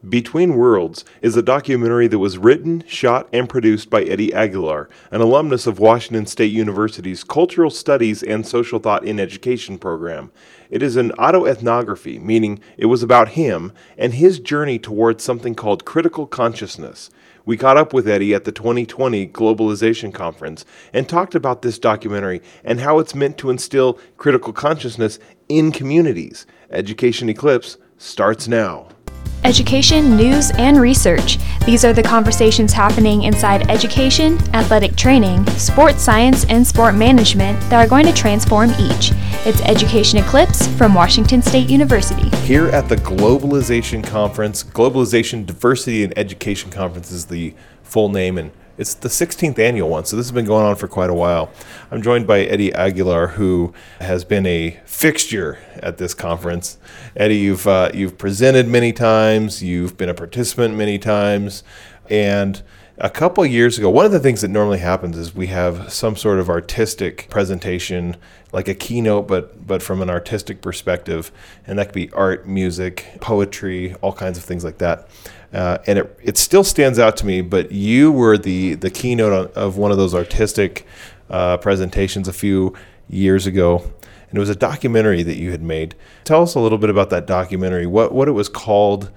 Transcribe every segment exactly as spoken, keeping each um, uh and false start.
Between Worlds is a documentary that was written, shot, and produced by Eddie Aguilar, an alumnus of Washington State University's Cultural Studies and Social Thought in Education program. It is an autoethnography, meaning it was about him and his journey towards something called critical consciousness. We caught up with Eddie at the twenty twenty Globalization Conference and talked about this documentary and how it's meant to instill critical consciousness in communities. Education Eclipse starts now. Education, news, and research. These are the conversations happening inside education, athletic training, sports science, and sport management that are going to transform each. It's Education Eclipse from Washington State University. Here at the Globalization Conference, Globalization Diversity and Education Conference is the full name, and it's the sixteenth annual one, so this has been going on for quite a while. I'm joined by Eddie Aguilar, who has been a fixture at this conference. Eddie, you've uh, you've presented many times, you've been a participant many times, and a couple of years ago, one of the things that normally happens is we have some sort of artistic presentation, like a keynote, but but from an artistic perspective, and that could be art, music, poetry, all kinds of things like that. Uh, and it it still stands out to me, but you were the, the keynote of one of those artistic uh, presentations a few years ago, and it was a documentary that you had made. Tell us a little bit about that documentary, what, what it was called,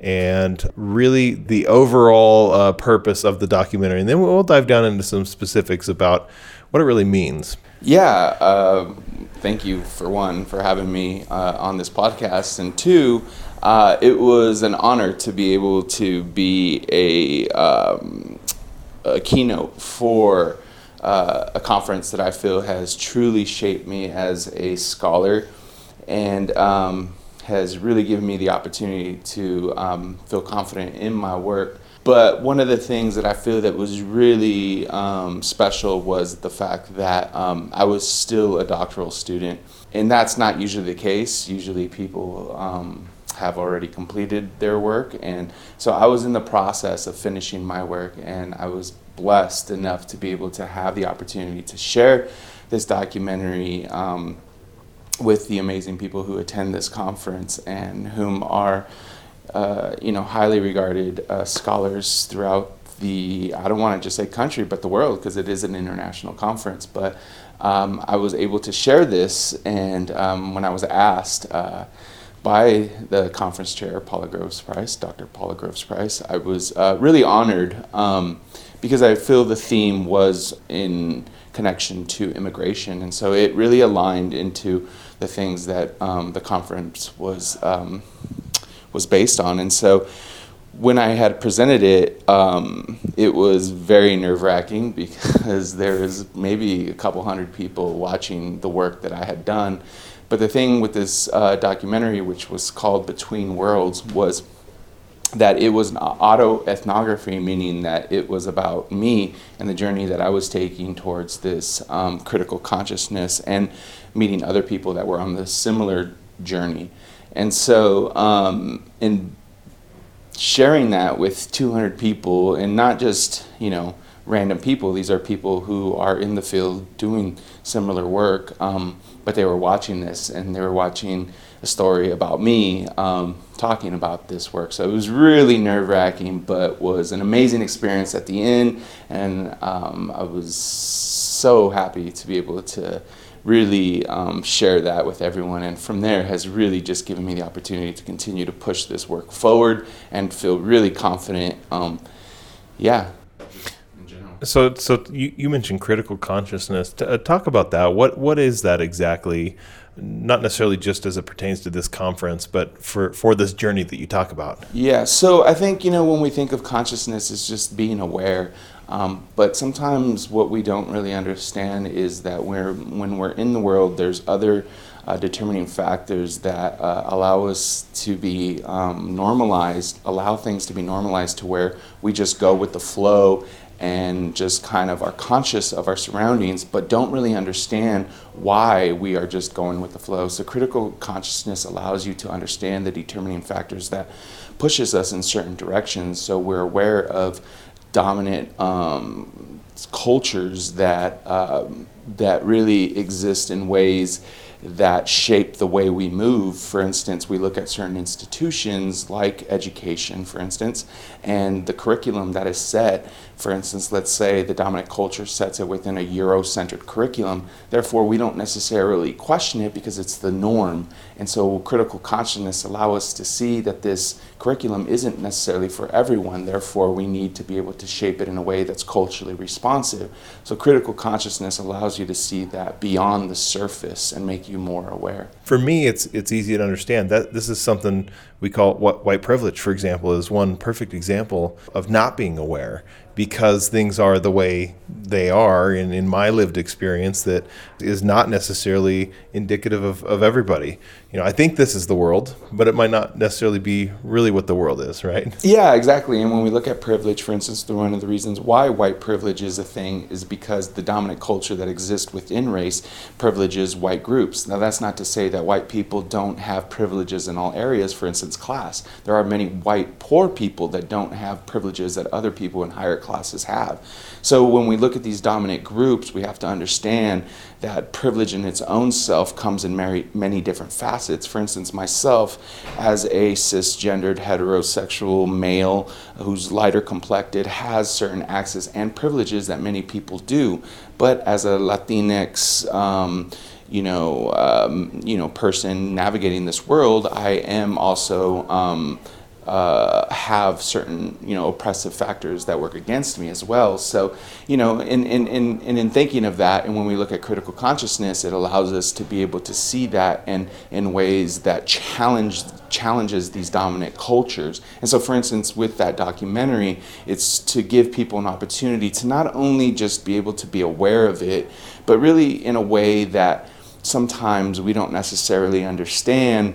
and really the overall uh, purpose of the documentary. And then we'll dive down into some specifics about what it really means. Yeah, uh, thank you, for one, for having me uh, on this podcast, and two, Uh, it was an honor to be able to be a, um, a keynote for uh, a conference that I feel has truly shaped me as a scholar and um, has really given me the opportunity to um, feel confident in my work. But one of the things that I feel that was really um, special was the fact that um, I was still a doctoral student, and that's not usually the case. Usually people um, have already completed their work, and so I was in the process of finishing my work, and I was blessed enough to be able to have the opportunity to share this documentary um, with the amazing people who attend this conference and whom are uh, you know highly regarded uh, scholars throughout the, I don't want to just say country, but the world, because it is an international conference. But um, I was able to share this, and um, when I was asked uh, by the conference chair, Paula Groves Price, Doctor Paula Groves Price, I was uh, really honored um, because I feel the theme was in connection to immigration, and so it really aligned into the things that um, the conference was um, was based on. And so when I had presented it, um, it was very nerve-wracking because there was maybe a couple hundred people watching the work that I had done. But the thing with this uh, documentary, which was called Between Worlds, was that it was an autoethnography, meaning that it was about me and the journey that I was taking towards this um, critical consciousness and meeting other people that were on this similar journey. And so um, in sharing that with two hundred people, and not just, you know, random people, these are people who are in the field doing similar work, um, but they were watching this, and they were watching a story about me um, talking about this work. So it was really nerve-wracking, but was an amazing experience at the end, and um, I was so happy to be able to really um, share that with everyone, and from there has really just given me the opportunity to continue to push this work forward and feel really confident. Um, yeah. So, so you, you mentioned critical consciousness. T- uh, talk about that. What what is that exactly? Not necessarily just as it pertains to this conference, but for, for this journey that you talk about. Yeah. So I think, you know, when we think of consciousness, it's just being aware. Um, but sometimes what we don't really understand is that we're, when we're in the world, there's other uh, determining factors that uh, allow us to be um, normalized, allow things to be normalized to where we just go with the flow and just kind of are conscious of our surroundings, but don't really understand why we are just going with the flow. So critical consciousness allows you to understand the determining factors that pushes us in certain directions, so we're aware of dominant um, cultures that um, that really exist in ways that shape the way we move. For instance, we look at certain institutions like education, for instance, and the curriculum that is set. For instance, let's say the dominant culture sets it within a Eurocentric curriculum. Therefore, we don't necessarily question it because it's the norm. And so critical consciousness allows us to see that this curriculum isn't necessarily for everyone. Therefore, we need to be able to shape it in a way that's culturally responsive. So critical consciousness allows you to see that beyond the surface and make you more aware. For me, it's it's easy to understand that this is something we call what white privilege, for example, is one perfect example of not being aware, because things are the way they are, and in my lived experience, that is not necessarily indicative of, of everybody. You know, I think this is the world, but it might not necessarily be really what the world is, right? Yeah, exactly. And when we look at privilege, for instance, the, one of the reasons why white privilege is a thing is because the dominant culture that exists within race privileges white groups. Now, that's not to say that white people don't have privileges in all areas, for instance, class. There are many white poor people that don't have privileges that other people in higher classes have. So when we look at these dominant groups, we have to understand that privilege in its own self comes in many, many different facets. For instance, myself, as a cisgendered heterosexual male who's lighter complected, has certain access and privileges that many people do. But as a Latinx, um, you know, um, you know, person navigating this world, I am also um, uh, have certain, you know, oppressive factors that work against me as well. So, you know, in in, in, in in thinking of that, and when we look at critical consciousness, it allows us to be able to see that in, in ways that challenge challenges these dominant cultures. And so, for instance, with that documentary, it's to give people an opportunity to not only just be able to be aware of it, but really in a way that sometimes we don't necessarily understand,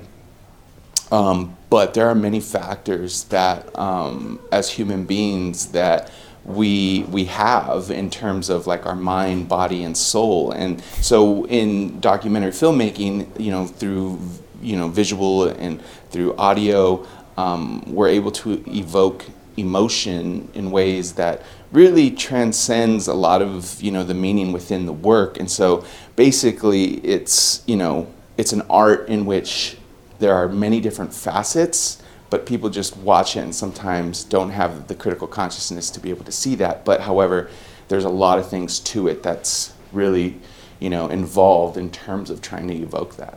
um, but there are many factors that, um, as human beings, that we we have in terms of like our mind, body, and soul. And so, in documentary filmmaking, you know, through you know visual and through audio, um, we're able to evoke emotion in ways that really transcends a lot of you know the meaning within the work. And so basically it's you know it's an art in which there are many different facets, but people just watch it and sometimes don't have the critical consciousness to be able to see that. But however, there's a lot of things to it that's really you know involved in terms of trying to evoke that.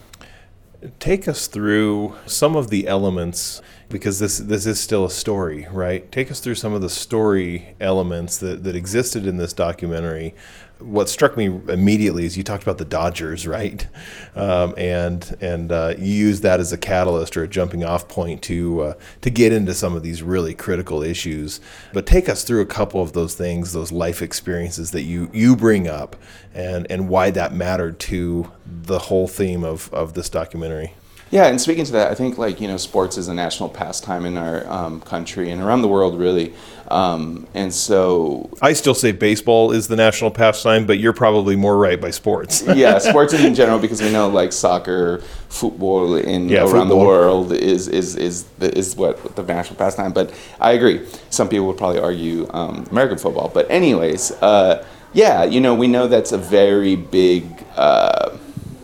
Take us through some of the elements, because this this is still a story, right? Take us through some of the story elements that, that existed in this documentary. What struck me immediately is you talked about the Dodgers, right? Um, and and uh, you used that as a catalyst or a jumping off point to uh, to get into some of these really critical issues. But take us through a couple of those things, those life experiences that you, you bring up, and, and why that mattered to the whole theme of, of this documentary. Yeah, and speaking to that, I think like you know, sports is a national pastime in our um, country and around the world, really. Um, and so I still say baseball is the national pastime, but you're probably more right by sports. Yeah, sports in general, because we know like soccer, football in yeah, around football. the world is is is the, is what the national pastime. But I agree. Some people would probably argue um, American football. But anyways, uh, yeah, you know, we know that's a very big. Uh,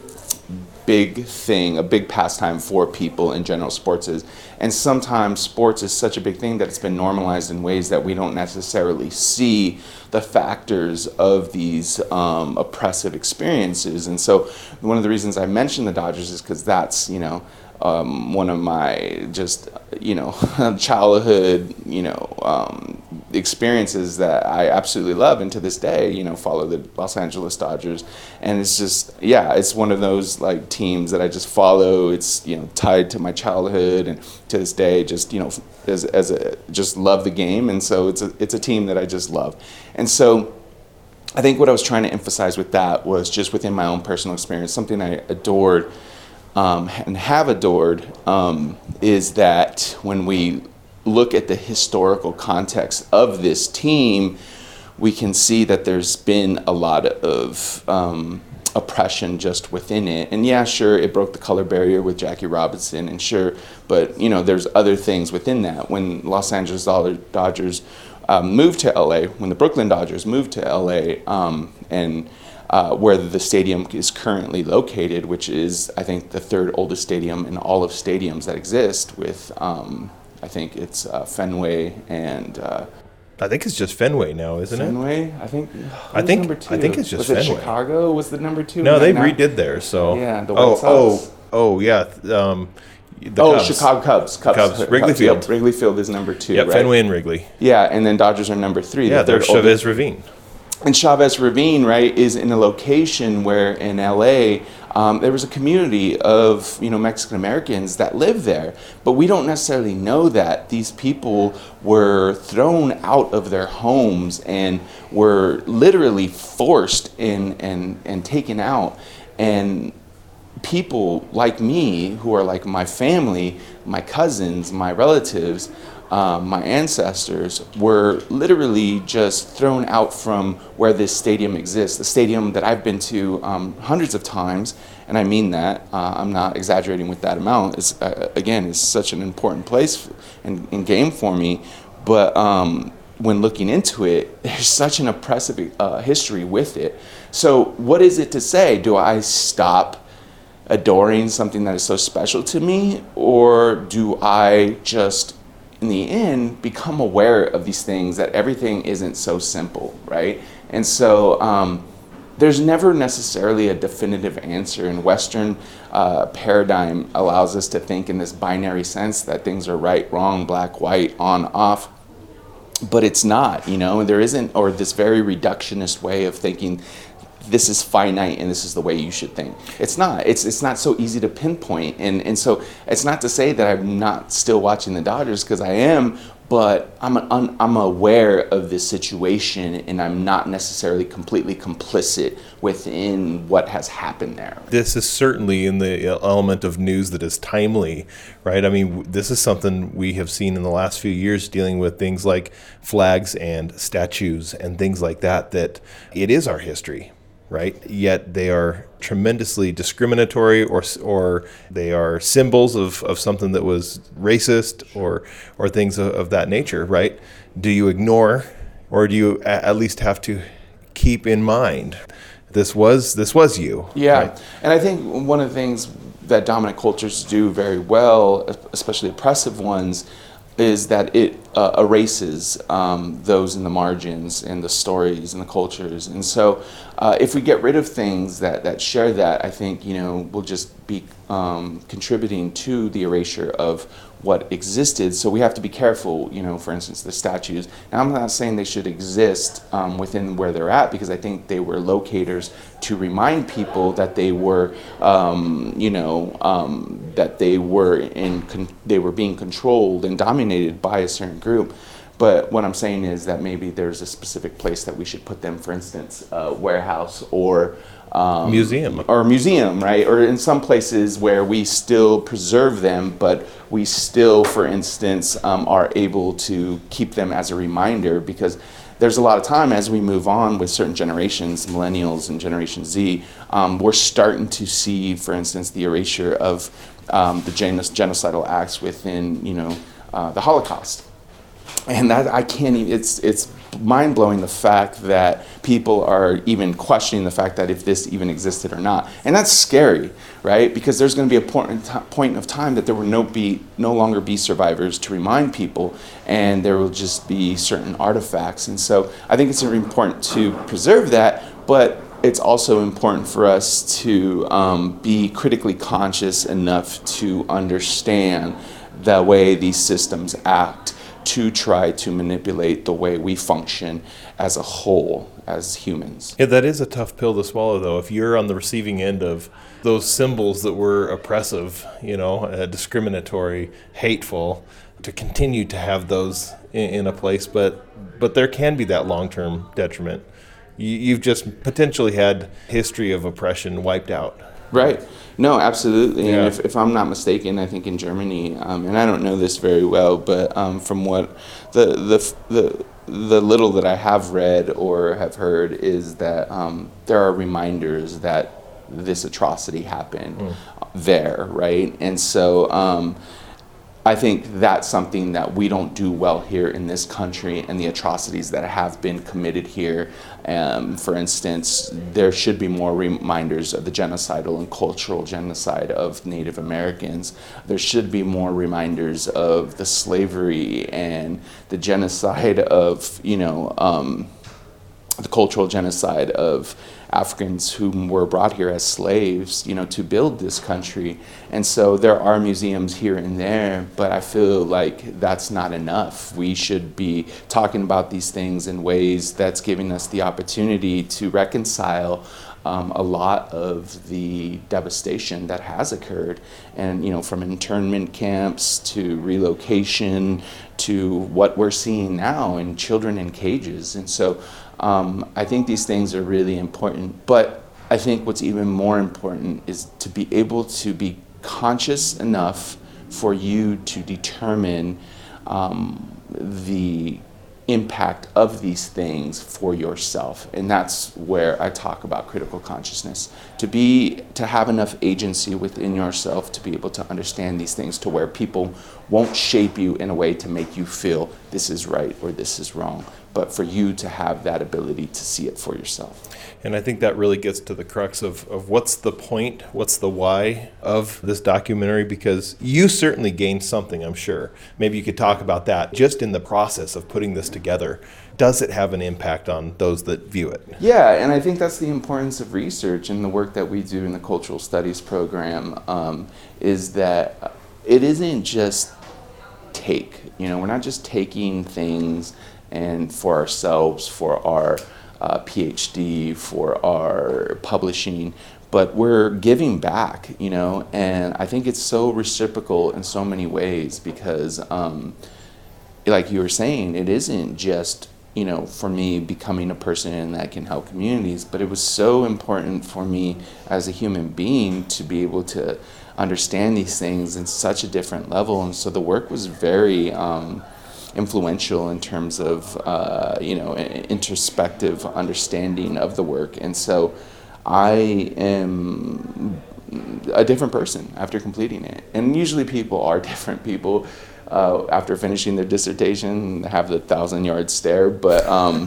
big thing, a big pastime for people in general, sports is. And sometimes sports is such a big thing that it's been normalized in ways that we don't necessarily see the factors of these um, oppressive experiences. And so one of the reasons I mentioned the Dodgers is because that's, you know, um, one of my just, you know, childhood, you know, um, experiences that I absolutely love, and to this day, you know, follow the Los Angeles Dodgers. And it's just, yeah, it's one of those like teams that I just follow. It's, you know, tied to my childhood, and to this day, just, you know, as as a just love the game. And so it's a it's a team that I just love. And so I think what I was trying to emphasize with that was just within my own personal experience, something I adored um, and have adored um, is that when we look at the historical context of this team, we can see that there's been a lot of um, oppression just within it. And yeah, sure, it broke the color barrier with Jackie Robinson, and sure, but you know, there's other things within that. When Los Angeles Dodgers um, moved to L A, when the Brooklyn Dodgers moved to L A, um, and uh, where the stadium is currently located, which is, I think, the third oldest stadium in all of stadiums that exist with, um, I think it's uh, Fenway and... Uh, I think it's just Fenway now, isn't Fenway? it? I think. I think. Number two? I think it's just was Fenway. Was it Chicago? Was the number two? No, they now? redid theirs. So. Yeah, the White oh, Sox. oh, oh, yeah. Um, the oh, Cubs. Chicago Cubs. Cubs. Cubs. Wrigley Cubs. Field. Yep, Wrigley Field is number two. Yep, right? Fenway and Wrigley. Yeah, and then Dodgers are number three. Yeah, the they're third oldest. Chavez Ravine. And Chavez Ravine, right, is in a location where in L A um, there was a community of you know Mexican Americans that live there, but we don't necessarily know that these people were thrown out of their homes and were literally forced in and and taken out. And people like me, who are like my family, my cousins, my relatives, um, my ancestors, were literally just thrown out from where this stadium exists. The stadium that I've been to um, hundreds of times, and I mean that. Uh, I'm not exaggerating with that amount. It's, uh, again, it's such an important place and, and game for me. But um, when looking into it, there's such an oppressive uh, history with it. So what is it to say? Do I stop adoring something that is so special to me, or do I just, in the end, become aware of these things, that everything isn't so simple, right? And so um, there's never necessarily a definitive answer, and Western uh, paradigm allows us to think in this binary sense that things are right, wrong, black, white, on, off, but it's not, you know, there isn't, or this very reductionist way of thinking this is finite and this is the way you should think. It's not. It's it's not so easy to pinpoint. And, and so it's not to say that I'm not still watching the Dodgers, because I am, but I'm un, I'm aware of this situation, and I'm not necessarily completely complicit within what has happened there. This is certainly in the element of news that is timely, right? I mean, this is something we have seen in the last few years dealing with things like flags and statues and things like that, that it is our history. Right? Yet they are tremendously discriminatory, or or they are symbols of, of something that was racist, or or things of, of that nature, right? Do you ignore, or do you at least have to keep in mind this was this was you? Yeah, right? And I think one of the things that dominant cultures do very well, especially oppressive ones, is that it uh, erases um, those in the margins and the stories and the cultures. And so uh, if we get rid of things that, that share that, I think, you know, we'll just be um, contributing to the erasure of what existed. So we have to be careful, you know, for instance, the statues. Now, I'm not saying they should exist um, within where they're at, because I think they were locators to remind people that they were, um, you know, um, that they were in, con- they were being controlled and dominated by a certain group. But what I'm saying is that maybe there's a specific place that we should put them, for instance, a warehouse or Um, museum or museum, right? Or in some places where we still preserve them, but we still, for instance, um, are able to keep them as a reminder, because there's a lot of time as we move on with certain generations, millennials and Generation Z, um, we're starting to see, for instance, the erasure of um, the gen- genocidal acts within, you know, uh, the Holocaust. And that I can't even, it's it's mind-blowing the fact that people are even questioning the fact that if this even existed or not. And that's scary, right? Because there's going to be a point, point of time that there will no, be, no longer be survivors to remind people, and there will just be certain artifacts. And so I think it's important to preserve that, but it's also important for us to um, be critically conscious enough to understand the way these systems act, to try to manipulate the way we function as a whole, as humans. Yeah, that is a tough pill to swallow, though. If you're on the receiving end of those symbols that were oppressive, you know, uh, discriminatory, hateful, to continue to have those in, in a place, but but there can be that long-term detriment. You, you've just potentially had history of oppression wiped out. Right. No, absolutely. Yeah. And if, if I'm not mistaken, I think in Germany, um, and I don't know this very well, but um, from what the, the the the little that I have read or have heard is that um, there are reminders that this atrocity happened mm. there, right? And so um, I think that's something that we don't do well here in this country, and the atrocities that have been committed here. Um, for instance, there should be more reminders of the genocidal and cultural genocide of Native Americans. There should be more reminders of the slavery and the genocide of, you know, um, the cultural genocide of Africans who were brought here as slaves, you know, to build this country. And so there are museums here and there, but I feel like that's not enough. We should be talking about these things in ways that's giving us the opportunity to reconcile um, a lot of the devastation that has occurred. And, you know, from internment camps to relocation to what we're seeing now in children in cages. And so Um, I think these things are really important, but I think what's even more important is to be able to be conscious enough for you to determine um, the impact of these things for yourself. And that's where I talk about critical consciousness. To be, to have enough agency within yourself to be able to understand these things to where people won't shape you in a way to make you feel this is right or this is wrong, but for you to have that ability to see it for yourself. And I think that really gets to the crux of, of what's the point, what's the why of this documentary, because you certainly gained something, I'm sure. Maybe you could talk about that. Just in the process of putting this together, does it have an impact on those that view it? Yeah, and I think that's the importance of research and the work that we do in the Cultural Studies program, um, is that it isn't just take. You know, we're not just taking things and for ourselves, for our uh, PhD, for our publishing, but we're giving back, you know, and I think it's so reciprocal in so many ways because, um, like you were saying, it isn't just, you know, for me becoming a person that can help communities, but it was so important for me as a human being to be able to understand these things in such a different level, and so the work was very um, influential in terms of uh, you know, introspective understanding of the work. And so I am a different person after completing it. And usually people are different people uh, after finishing their dissertation, have the thousand yard stare. But um,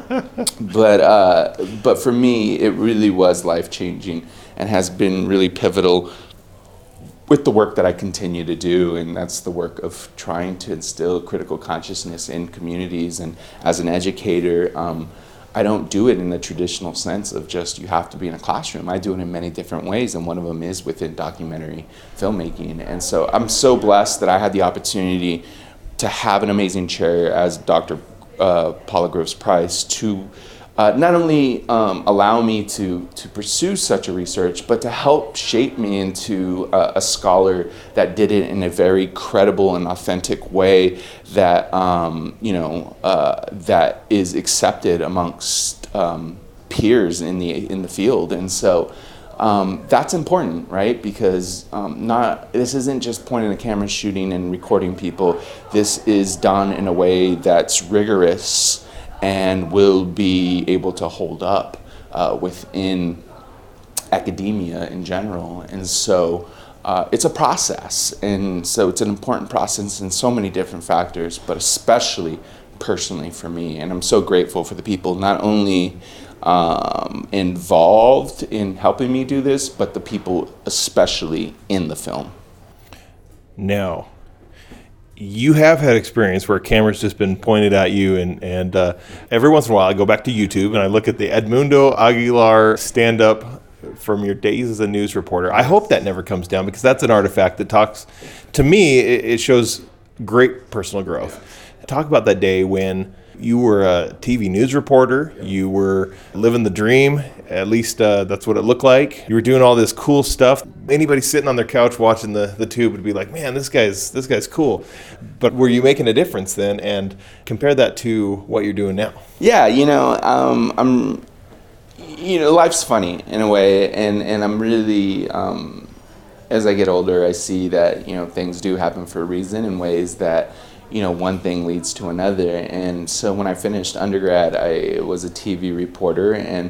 but uh, but for me, it really was life changing and has been really pivotal with the work that I continue to do, and that's the work of trying to instill critical consciousness in communities. And as an educator, um, I don't do it in the traditional sense of just you have to be in a classroom. I do it in many different ways, and one of them is within documentary filmmaking. And so I'm so blessed that I had the opportunity to have an amazing chair as Doctor Uh, Paula Groves Price to Uh, not only um, allow me to, to pursue such a research, but to help shape me into uh, a scholar that did it in a very credible and authentic way that um, you know uh, that is accepted amongst um, peers in the in the field. And so um, that's important, right? Because um, not this isn't just pointing the camera, shooting, and recording people. This is done in a way that's rigorous and will be able to hold up uh, within academia in general. And so uh, it's a process. And so it's an important process in so many different factors, but especially personally for me. And I'm so grateful for the people not only um, involved in helping me do this, but the people especially in the film. Now, you have had experience where a camera's just been pointed at you, and, and uh, every once in a while I go back to YouTube and I look at the Edmundo Aguilar stand-up from your days as a news reporter. I hope that never comes down, because that's an artifact that talks, to me, it, it shows great personal growth. Talk about that day when you were a T V news reporter, you were living the dream, at least uh, that's what it looked like. You were doing all this cool stuff. Anybody sitting on their couch watching the, the tube would be like, man, this guy's this guy's cool. But were you making a difference then? And compare that to what you're doing now. Yeah, you know, um, I'm, you know, life's funny in a way, and, and I'm really, um, as I get older, I see that, you know, things do happen for a reason in ways that, you know, one thing leads to another. And so when I finished undergrad, I was a T V reporter, and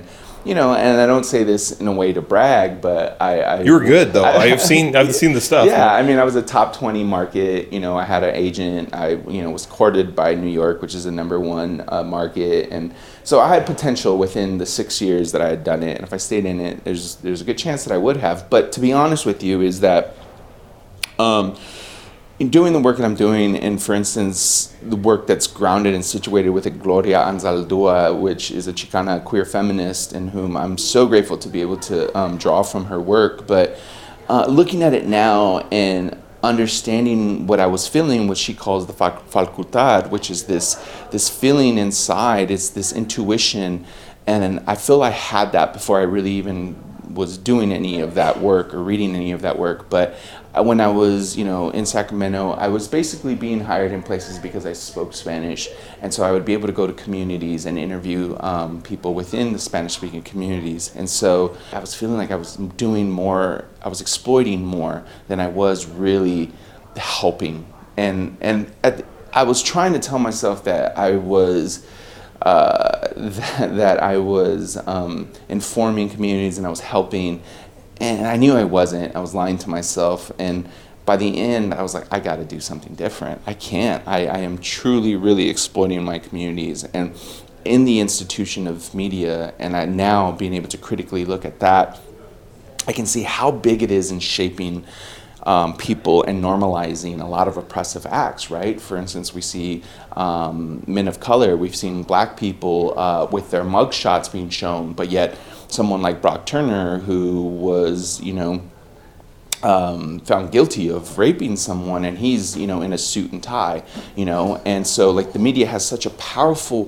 you know, and I don't say this in a way to brag, but I, I you were good though. I have seen I've seen the stuff. Yeah, I mean, I was a top twenty market. You know, I had an agent. I you know was courted by New York, which is the number one uh, market, and so I had potential within the six years that I had done it. And if I stayed in it, there's there's a good chance that I would have. But to be honest with you, is that um, in doing the work that I'm doing, and for instance, the work that's grounded and situated with a Gloria Anzaldúa, which is a Chicana queer feminist, and whom I'm so grateful to be able to um, draw from her work. But uh, looking at it now and understanding what I was feeling, what she calls the facultad, which is this this feeling inside, it's this intuition, and I feel I had that before I really even was doing any of that work or reading any of that work. But when I was, you know, in Sacramento, I was basically being hired in places because I spoke Spanish, and so I would be able to go to communities and interview um, people within the Spanish-speaking communities. And so I was feeling like I was doing more, I was exploiting more than I was really helping. And and at, I was trying to tell myself that I was uh, that, that I was um, informing communities and I was helping. And I knew I wasn't. I was lying to myself. And by the end, I was like, I got to do something different. I can't. I, I am truly, really exploiting my communities. And in the institution of media, and I now being able to critically look at that, I can see how big it is in shaping um, people and normalizing a lot of oppressive acts, right? For instance, we see um, men of color. We've seen black people uh, with their mugshots being shown, but yet someone like Brock Turner, who was, you know, um, found guilty of raping someone, and he's, you know, in a suit and tie, you know, and so like the media has such a powerful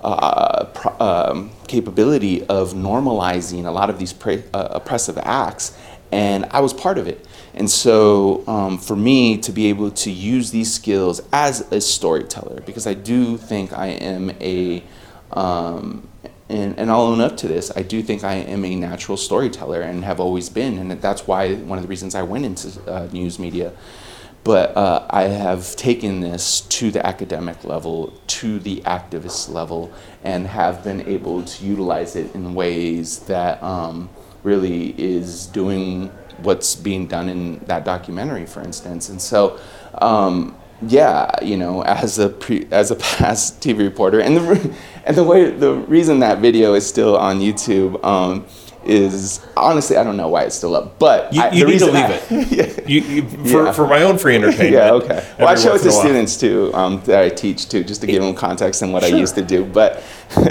uh, pro- um, capability of normalizing a lot of these pre- uh, oppressive acts, and I was part of it. And so um, for me to be able to use these skills as a storyteller, because I do think I am a um, And, and I'll own up to this. I do think I am a natural storyteller and have always been, and that's why one of the reasons I went into uh, news media. But uh, I have taken this to the academic level, to the activist level, and have been able to utilize it in ways that um, really is doing what's being done in that documentary, for instance. And so, um, yeah, you know, as a pre, as a past T V reporter, and the and the way the reason that video is still on YouTube um, is honestly I don't know why it's still up, but you, I, you the need to leave I, it. yeah. you, you, for Yeah. for my own free entertainment. Yeah, okay. Well, I show it to once in a while. students too um, that I teach too, just to give them context in what Sure. I used to do. But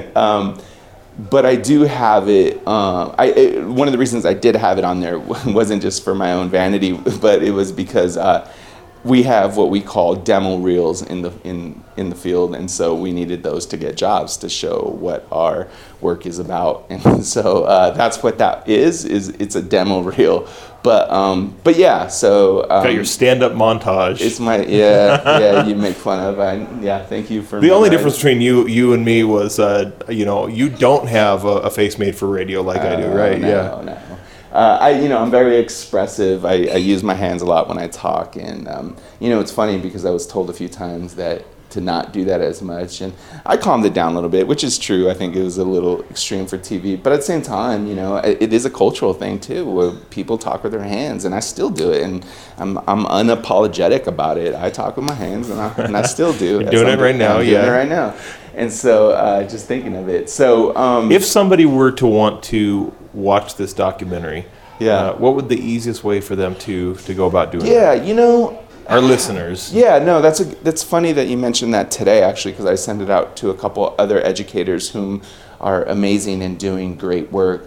um, but I do have it. Um, I it, one of the reasons I did have it on there wasn't just for my own vanity, but it was because. Uh, We have what we call demo reels in the in, in the field, and so we needed those to get jobs to show what our work is about, and so uh, that's what that is. Is it's a demo reel, but um, but yeah. So um, Got your stand-up montage. It's my yeah yeah. You make fun of I yeah. Thank you for the only difference between you you and me was uh, you know you don't have a, a face made for radio like uh, I do, right? No, yeah. No. Uh, I, you know, I'm very expressive. I, I use my hands a lot when I talk, and um, you know, it's funny because I was told a few times that to not do that as much, and I calmed it down a little bit, which is true. I think it was a little extreme for T V, but at the same time, you know, it, it is a cultural thing too, where people talk with their hands, and I still do it, and I'm I'm unapologetic about it. I talk with my hands, and I, and I still do. You're doing it right now, I'm yeah. doing it right now, and so uh, just thinking of it. So um, If somebody were to want to watch this documentary, Yeah. uh, what would the easiest way for them to to go about doing yeah, that? you know. Our listeners. Yeah, no, that's a, that's funny that you mentioned that today, actually, because I sent it out to a couple other educators whom are amazing and doing great work.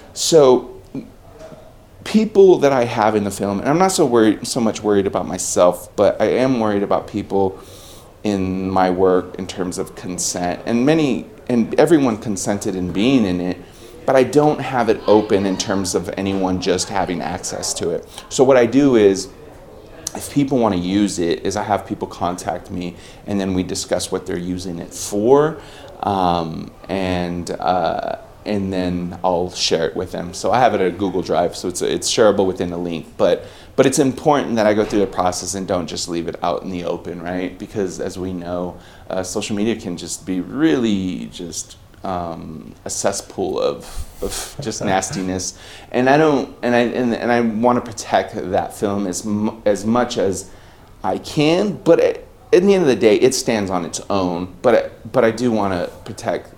So people that I have in the film, and I'm not so worried, so much worried about myself, but I am worried about people in my work in terms of consent. And many, and everyone consented in being in it, but I don't have it open in terms of anyone just having access to it. So what I do is, if people want to use it, is I have people contact me, and then we discuss what they're using it for, um, and uh, and then I'll share it with them. So I have it at a Google Drive, so it's it's shareable within a link. But but it's important that I go through the process and don't just leave it out in the open, right? Because as we know, uh, social media can just be really just um, a cesspool of of just nastiness, and I don't, and I and, and I want to protect that film as mu- as much as I can. But it, at the end of the day, it stands on its own. But I, but I do want to protect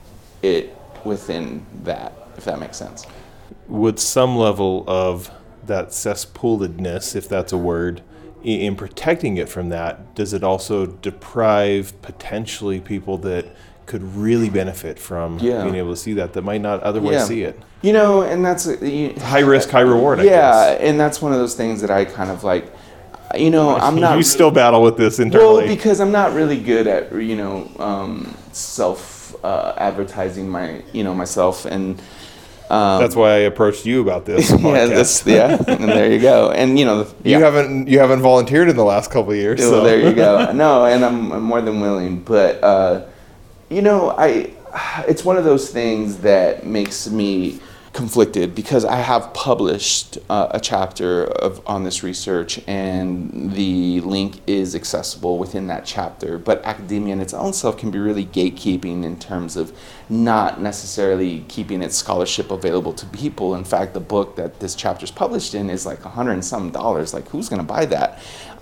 it within that, if that makes sense. Would some level of that cesspooledness, if that's a word, in, in protecting it from that, does it also deprive potentially people that could really benefit from Yeah. being able to see that, that might not otherwise Yeah. see it? You know, and that's uh, you, High risk, high reward, I yeah, guess. and that's one of those things that I kind of like. You know, I'm not. You still battle with this internally. Well, because I'm not really good at you know um, self uh, advertising my you know myself, and um, that's why I approached you about this. yeah, podcast. that's, yeah, and there you go. And you know, the, You yeah. haven't you haven't volunteered in the last couple of years. Well, so. there you go. No, and I'm, I'm more than willing, but uh, you know, I it's one of those things that makes me conflicted because I have published uh, a chapter of on this research, and the link is accessible within that chapter. But academia in its own self can be really gatekeeping in terms of not necessarily keeping its scholarship available to people. In fact, the book that this chapter is published in is like a hundred and some dollars. Like, who's going to buy that?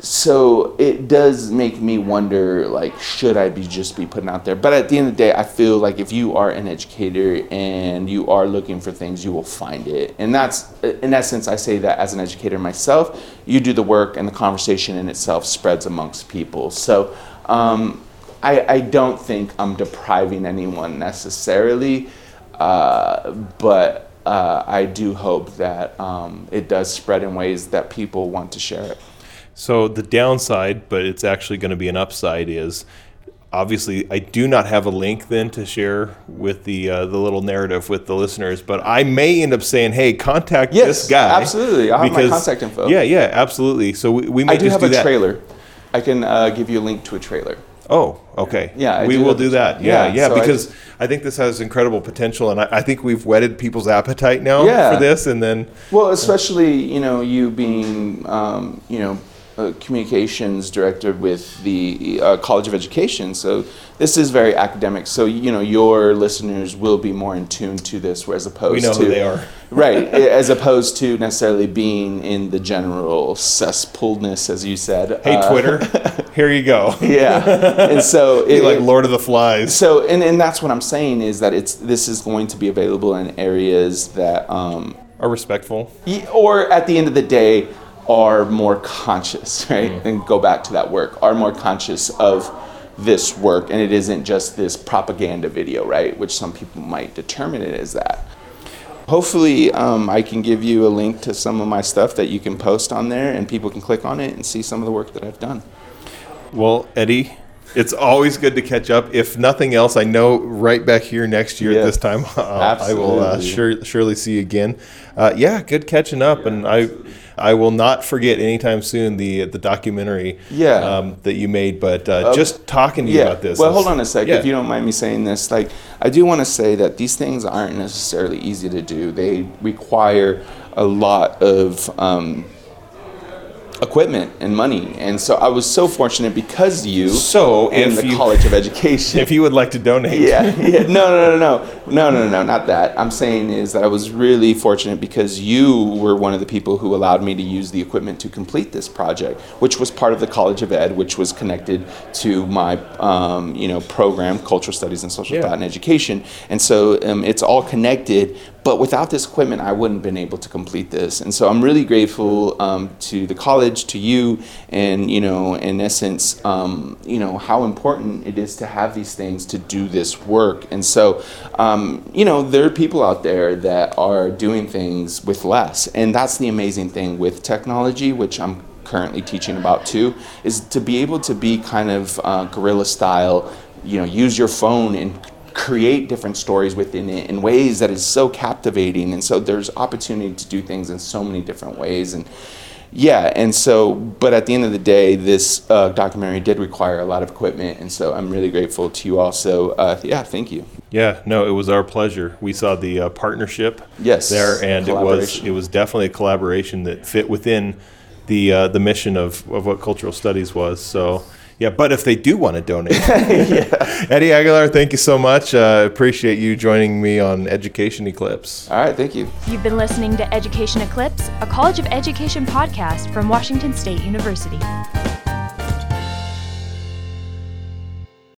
So it does make me wonder, like, should I be just be putting out there? But at the end of the day, I feel like if you are an educator and you are looking for things, you will find it. And that's, in essence, I say that as an educator myself, you do the work and the conversation in itself spreads amongst people. So um, I, I don't think I'm depriving anyone necessarily, uh, but uh, I do hope that um, it does spread in ways that people want to share it. So the downside, but it's actually going to be an upside, is obviously I do not have a link then to share with the uh, the little narrative with the listeners, but I may end up saying, hey, contact Yes, this guy. absolutely. I'll have my contact info. Yeah, yeah, absolutely. So we, we may I do just have do a that. trailer. I can uh, give you a link to a trailer. Oh, okay. Yeah, I we do will have do a- that. Yeah, yeah, yeah, so I because just- I, think this has incredible potential, and I, I think we've whetted people's appetite now Yeah. for this, and then Well, especially, you know, you being, um, you know, a communications director with the uh, College of Education. So this is very academic. So, you know, your listeners will be more in tune to this, whereas opposed we know to... who they are. Right, as opposed to necessarily being in the general cesspooledness, as you said. Hey, Uh, Twitter, here you go. Yeah, and so... Be it, like Lord of the Flies. So, and, and that's what I'm saying is that it's this is going to be available in areas that... Um, Are respectful. Ye- or at the end of the day are more conscious, right? Mm. And go back to that work, are more conscious of this work, and it isn't just this propaganda video, right? Which some people might determine it as that. Hopefully um, I can give you a link to some of my stuff that you can post on there, and people can click on it and see some of the work that I've done. Well, Eddie, it's always good to catch up. If nothing else, I know right back here next year Yeah. at this time, uh, I will uh, Absolutely. sure, surely see you again. Uh, yeah, good catching up, and I, I will not forget anytime soon the the documentary Yeah. um, that you made. But uh, just talking to you Yeah. about this. Well, is- hold on a sec, yeah. if you don't mind me saying this. Like, I do want to say that these things aren't necessarily easy to do. They require a lot of um, equipment and money, and so I was so fortunate because you. So, and if the you- College of Education. If you would like to donate, Yeah, yeah, no, no, no, no, no, no, no, not that. I'm saying is that I was really fortunate because you were one of the people who allowed me to use the equipment to complete this project, which was part of the College of Ed, which was connected to my, um, you know, program, Cultural Studies and Social Yeah. Thought and Education, and so um, it's all connected. But without this equipment, I wouldn't have been able to complete this, and so I'm really grateful um, to the college, to you, and you know, in essence, um, you know, how important it is to have these things to do this work. And so, um, you know, there are people out there that are doing things with less, and that's the amazing thing with technology, which I'm currently teaching about too, is to be able to be kind of uh, guerrilla style, you know, use your phone and create different stories within it in ways that is so captivating. And so there's opportunity to do things in so many different ways. And yeah, and so, but at the end of the day, this uh, documentary did require a lot of equipment. And so I'm really grateful to you also. Uh, yeah, thank you. Yeah, no, it was our pleasure. We saw the uh, partnership Yes, there, and it was collaboration. it was definitely a collaboration that fit within the uh, the mission of, of what cultural studies was. So, Yeah, but if they do want to donate. yeah. Eddie Aguilar, thank you so much. Uh, appreciate you joining me on Education Eclipse. All right, thank you. You've been listening to Education Eclipse, a College of Education podcast from Washington State University.